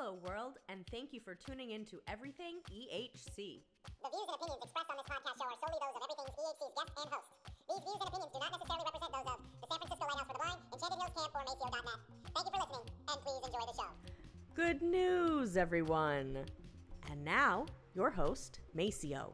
Hello, world, and thank you for tuning in to Everything EHC. The views and opinions expressed on this podcast show are solely those of Everything EHC's guests and hosts. These views and opinions do not necessarily represent those of the San Francisco Lighthouse for the Blind, Enchanted Hills Camp, or Maceo.net. Thank you for listening, and please enjoy the show. Good news, everyone. And now, your host, Maceo.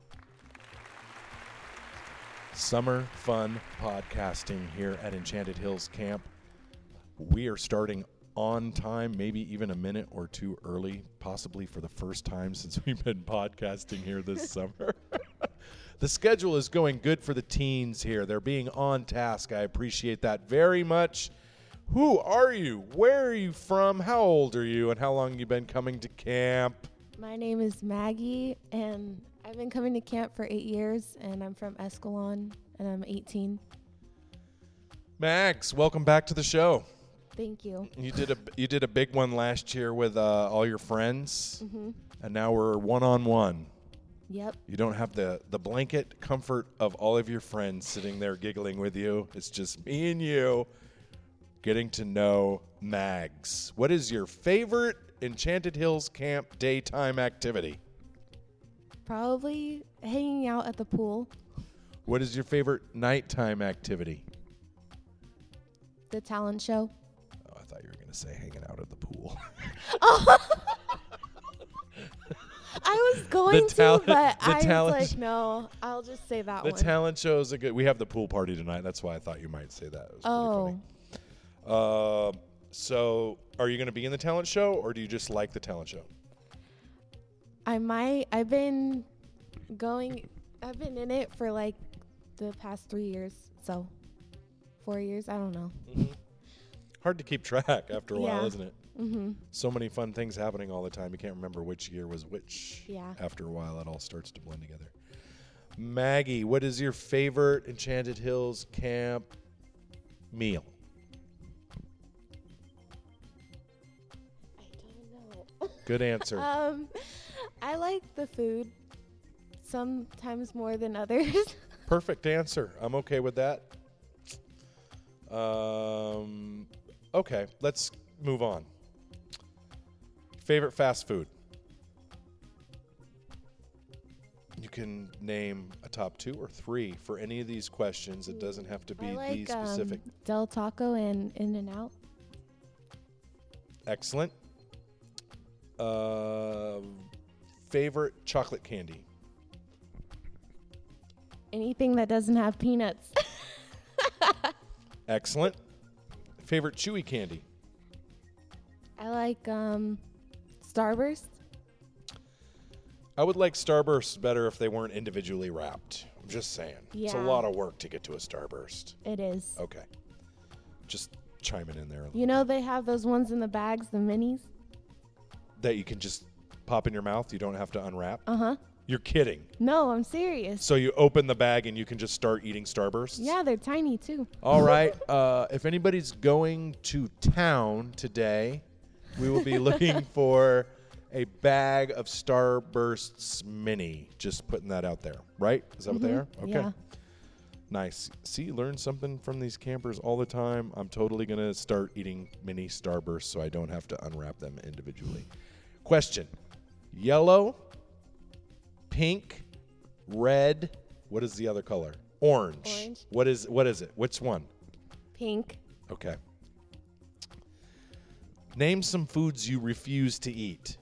Summer fun podcasting here at Enchanted Hills Camp. We are starting on time, maybe even a minute or two early, possibly for the first time since we've been podcasting here this summer. The schedule is going good for the teens here. They're being on task. I appreciate that very much. Who are you? Where are you from? How old are you? And how long have you been coming to camp? My name is Maggie, and I've been coming to camp for 8 years, and I'm from Escalon, and I'm 18. Max, welcome back to the show. Thank you. You did a big one last year with all your friends, and now we're one-on-one. Yep. You don't have the blanket comfort of all of your friends sitting there giggling with you. It's just me and you getting to know Mags. What is your favorite Enchanted Hills Camp daytime activity? Probably hanging out at the pool. What is your favorite nighttime activity? The talent show. Oh, I thought you were going to say hanging out at the pool. I was going to, but I was talent like, no, I'll just say that one. The talent show is a good. We have the pool party tonight. That's why I thought you might say that. It was pretty funny. So are you going to be in the talent show, or do you just like the talent show? I might. I've been in it for like the past 3 years, so 4 years. I don't know. Hard to keep track after a while, isn't it? So many fun things happening all the time. You can't remember which year was which. Yeah. After a while, it all starts to blend together. Maggie, what is your favorite Enchanted Hills Camp meal? I don't know. Good answer. I like the food sometimes more than others. Perfect answer. I'm okay with that. Okay, let's move on. Favorite fast food? You can name a top 2 or 3 for any of these questions. It doesn't have to be I like, the specific. Del Taco and In-N-Out. Excellent. Favorite chocolate candy? Anything that doesn't have peanuts. Excellent. Favorite chewy candy? I like Starburst. I would like Starbursts better if they weren't individually wrapped. I'm just saying. It's a Yeah. lot of work to get to a Starburst. It is. Okay. Just chiming in there. You know they have those ones in the bags, the minis? That you can just pop in your mouth. You don't have to unwrap. Uh-huh. You're kidding. No, I'm serious. So you open the bag and you can just start eating Starbursts? Yeah, they're tiny too. All right. If anybody's going to town today, we will be looking for a bag of Starbursts mini. Just putting that out there, right? Is that what they are? Okay. Yeah. Nice. See, learn something from these campers all the time. I'm totally going to start eating mini Starbursts so I don't have to unwrap them individually. Question. Yellow, pink, red. What is the other color? Orange. What is it? Which one? Pink. Okay. Name some foods you refuse to eat.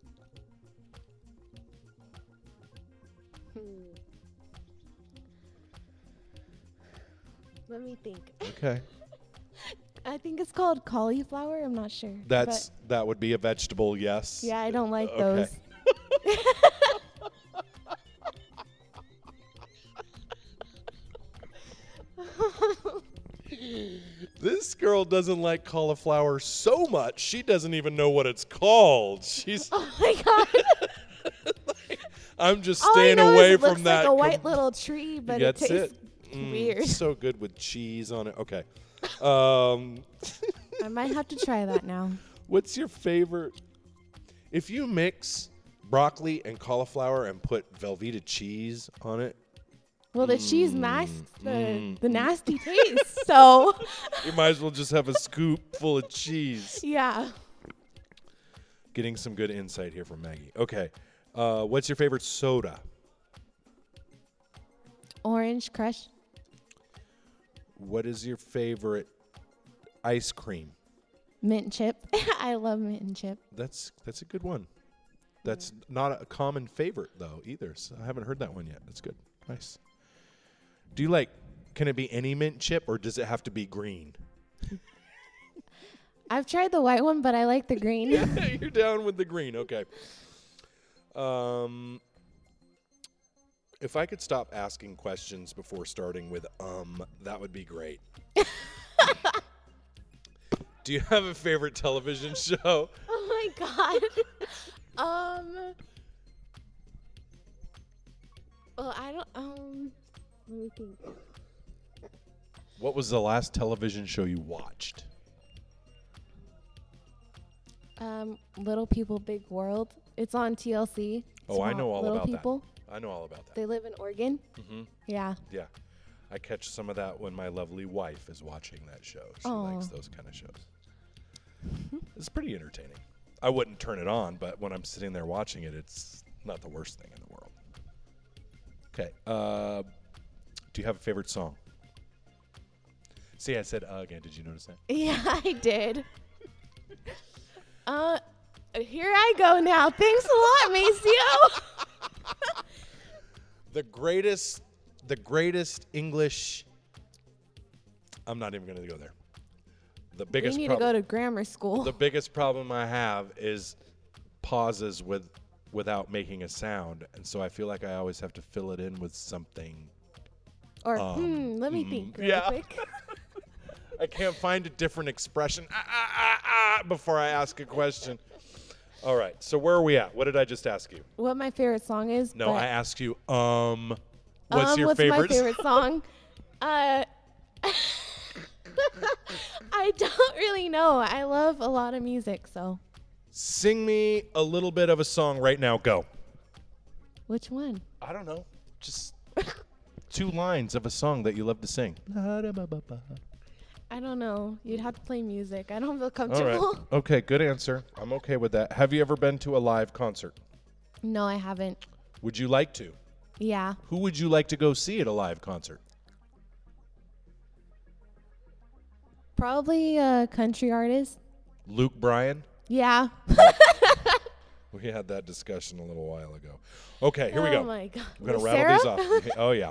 Let me think. Okay. I think it's called cauliflower. I'm not sure. That would be a vegetable, yes. Yeah, I don't like Okay. those. This girl doesn't like cauliflower so much, she doesn't even know what it's called. She's Oh my god. I'm just All I staying know away is it from looks that. like a white little tree, but it That's tastes it. weird. So good with cheese on it. Okay. I might have to try that now. What's your favorite? If you mix broccoli and cauliflower and put Velveeta cheese on it, Well, the cheese masks the nasty taste, so you might as well just have a scoop full of cheese. yeah. Getting some good insight here from Maggie. Okay. What's your favorite soda? Orange Crush. What is your favorite ice cream? Mint chip. I love mint and chip. That's a good one. That's not a common favorite, though, either. So I haven't heard that one yet. That's good. Nice. Do you like, can it be any mint chip, or does it have to be green? I've tried the white one, but I like the green. You're down with the green. Okay. If I could stop asking questions before starting with that would be great. Do you have a favorite television show? Oh my god. Well, I don't let me think. What was the last television show you watched? Little People, Big World. It's on TLC. Oh, I know all Little about People. that. I know all about that. They live in Oregon. Mm-hmm. Yeah. Yeah. I catch some of that when my lovely wife is watching that show. She Aw. likes those kind of shows. It's pretty entertaining. I wouldn't turn it on, but when I'm sitting there watching it, it's not the worst thing in the world. Okay. Do you have a favorite song? See, I said again. Did you notice that? Yeah, I did. Here I go now. Thanks a lot, Maceo. The greatest English. I'm not even going to go there. The We biggest need to go to grammar school. The biggest problem I have is pauses without making a sound, and so I feel like I always have to fill it in with something. Or, let me think real yeah. quick. I can't find a different expression before I ask a question. All right, so where are we at? What did I just ask you? What my favorite song is? No, but, I asked you, what's your what's favorite? my favorite song? I don't really know. I love a lot of music, so. Sing me a little bit of a song right now. Go. Which one? I don't know. Just 2 lines of a song that you love to sing. I don't know. You'd have to play music. I don't feel All comfortable. right. Okay, good answer. I'm okay with that. Have you ever been to a live concert? No, I haven't. Would you like to? Yeah. Who would you like to go see at a live concert? Probably a country artist. Luke Bryan? Yeah. We had that discussion a little while ago. Okay, here we go. Oh my God. We're going to With rattle Sarah? these off. Oh, yeah.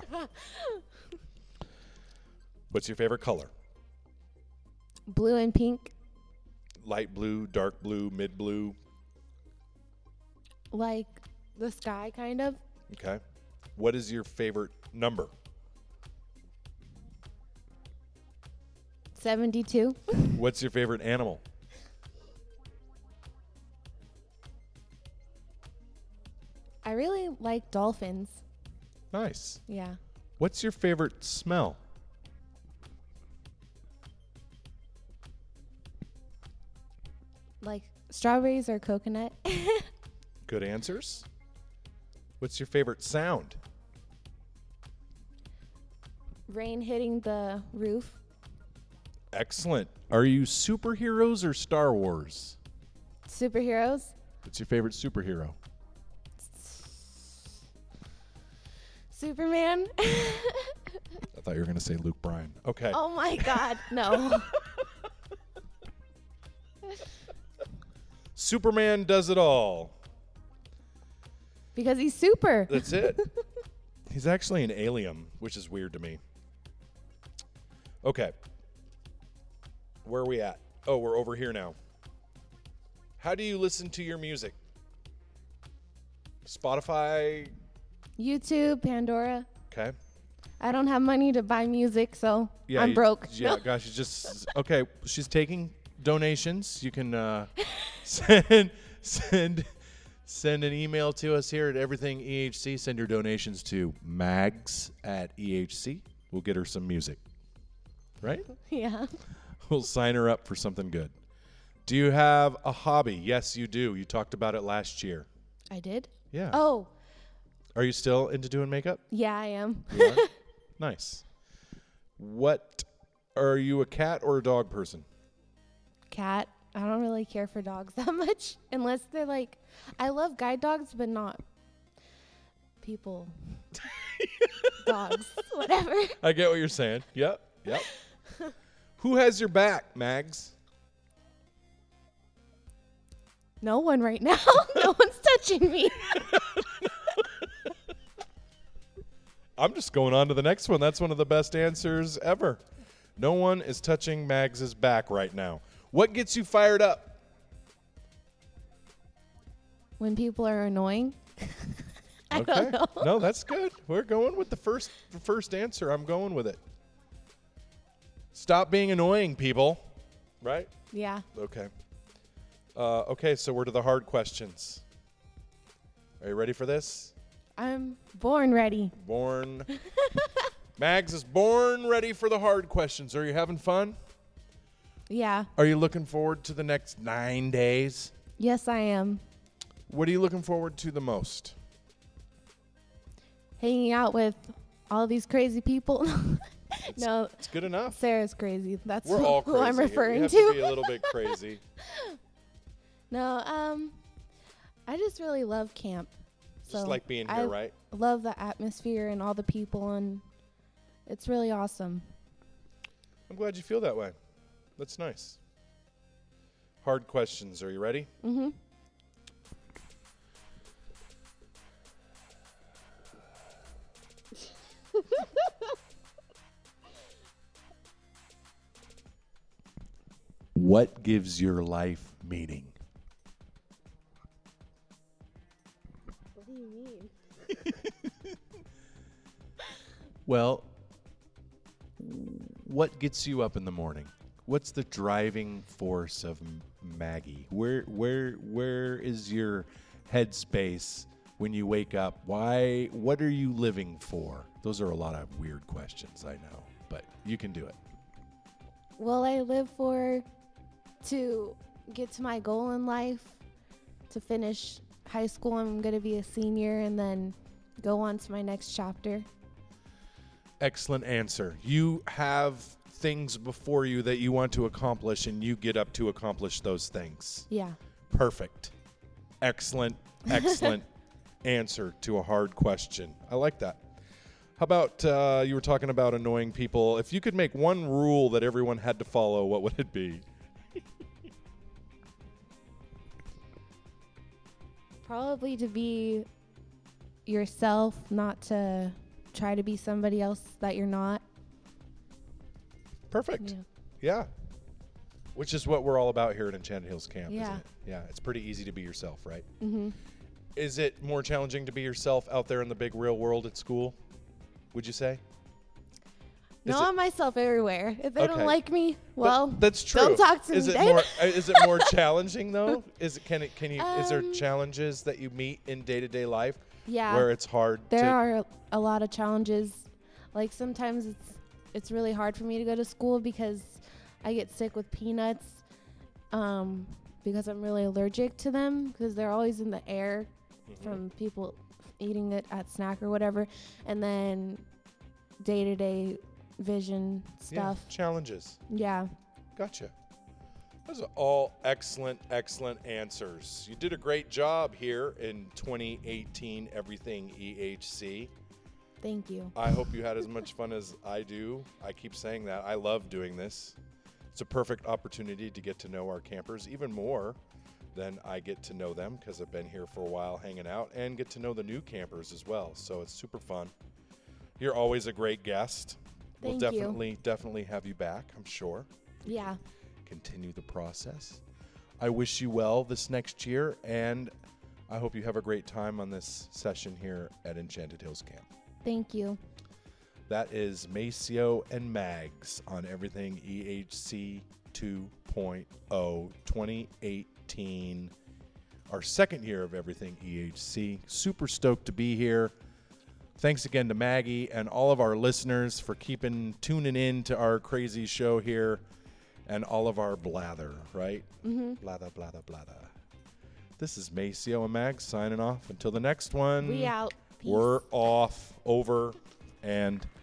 What's your favorite color? Blue and pink. Light blue, dark blue, mid blue. Like the sky, kind of. Okay. What is your favorite number? 72. What's your favorite animal? I really like dolphins. Nice. Yeah. What's your favorite smell? Like strawberries or coconut. Good answers. What's your favorite sound? Rain hitting the roof. Excellent. Are you superheroes or Star Wars? Superheroes. What's your favorite superhero? Superman. I thought you were going to say Luke Bryan. Okay. Oh my God. No. Superman does it all. Because he's super. That's it. He's actually an alien, which is weird to me. Okay. Where are we at? Oh, we're over here now. How do you listen to your music? Spotify? YouTube, Pandora. Okay. I don't have money to buy music, so I'm you- broke. Yeah, gosh, you just okay. She's taking donations. You can send an email to us here at Everything EHC. Send your donations to mags@EHC. We'll get her some music. Right? Yeah. We'll sign her up for something good. Do you have a hobby? Yes, you do. You talked about it last year. I did? Yeah. Oh, Are you still into doing makeup? yeah, I am. You are? Nice. What are you, a cat or a dog person? Cat. I don't really care for dogs that much unless they're like, I love guide dogs, but not people. Dogs, whatever. I get what you're saying. Yep. Who has your back, Mags? No one right now. No one's touching me. I'm just going on to the next one. That's one of the best answers ever. No one is touching Mags's back right now. What gets you fired up? When people are annoying. I Okay. don't know. No, that's good. We're going with the first answer. I'm going with it. Stop being annoying, people. Right? Yeah. Okay. Okay, so we're to the hard questions. Are you ready for this? I'm born ready. Born. Mags is born ready for the hard questions. Are you having fun? Yeah. Are you looking forward to the next 9 days? Yes, I am. What are you looking forward to the most? Hanging out with all these crazy people. No, It's good enough. Sarah's crazy. That's We're all who crazy. I'm You referring have to. be a little bit crazy. No, I just really love camp. Just like being here, I right? love the atmosphere and all the people, and it's really awesome. I'm glad you feel that way. That's nice. Hard questions. Are you ready? Mm-hmm. What gives your life meaning? What do you mean? Well, what gets you up in the morning? What's the driving force of Maggie? Where is your headspace when you wake up? Why? What are you living for? Those are a lot of weird questions, I know, but you can do it. Well, I live to get to my goal in life, to finish high school. I'm going to be a senior and then go on to my next chapter. Excellent answer. You have things before you that you want to accomplish, and you get up to accomplish those things. Yeah. Perfect. Excellent answer to a hard question. I like that. How about you were talking about annoying people. If you could make one rule that everyone had to follow, what would it be? Probably to be yourself, not to try to be somebody else that you're not. Perfect. Yeah. Which is what we're all about here at Enchanted Hills Camp, isn't Yeah. it? Yeah. It's pretty easy to be yourself, right? Mm-hmm. Is it more challenging to be yourself out there in the big real world at school? Would you say? No, Is it- I'm myself everywhere. If they Okay. don't like me, But well, that's true. don't talk to is me it then. more? Is it more challenging though? Is there challenges that you meet in day-to-day life Yeah. where it's hard There to? are a lot of challenges. Like sometimes it's really hard for me to go to school because I get sick with peanuts because I'm really allergic to them because they're always in the air from people eating it at snack or whatever. And then day-to-day vision stuff. Yeah, challenges. Yeah. Gotcha. Those are all excellent answers. You did a great job here in 2018 Everything EHC. Thank you. I hope you had as much fun as I do. I keep saying that. I love doing this. It's a perfect opportunity to get to know our campers even more than I get to know them because I've been here for a while hanging out, and get to know the new campers as well. So it's super fun. You're always a great guest. Thank We'll you. definitely have you back, I'm sure. Yeah. Continue the process. I wish you well this next year, and I hope you have a great time on this session here at Enchanted Hills Camp. Thank you. That is Maceo and Mags on Everything EHC 2.0 2018. Our second year of Everything EHC. Super stoked to be here. Thanks again to Maggie and all of our listeners for tuning in to our crazy show here and all of our blather, right? Mm-hmm. Blather, blather, blather. This is Maceo and Mags signing off. Until the next one. We out. Peace. We're off, over, and